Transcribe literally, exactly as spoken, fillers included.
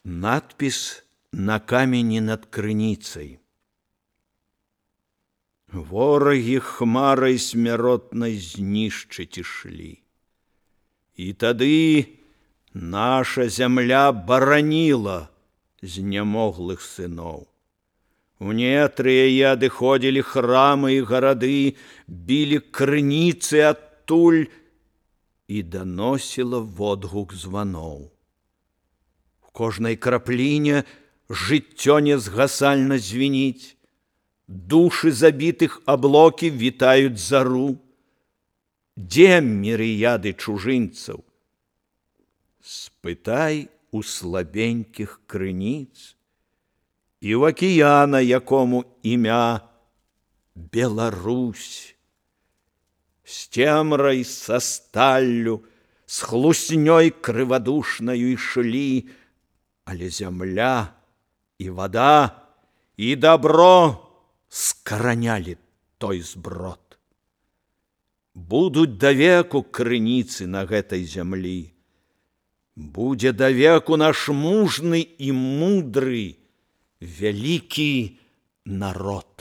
Надпіс на камені над крыніцай. Ворагі хмарай смяротнай знішчыць ішлі. І тады наша зямля бараніла знямоглых сыноў. У нетры яе адыходзілі храмы і гарады, білі крыніцы адтуль, і даносіла водгук званоў. У кожнай крапліне жыццё незгасальна звініць. Душы забітых аблокі вітаюць зару. Дзе мірыяды чужынцаў? Спытай у слабенькіх крыніц і ў акіяна, якому імя Беларусь. З цемрай, са сталлю, з хлуснёй крывадушнаю ішлі, але зямля і вада і дабро скаранялі той зброд. Будуць давеку крыніцы на гэтай зямлі. Будзе давеку наш мужны і мудры вялікі народ.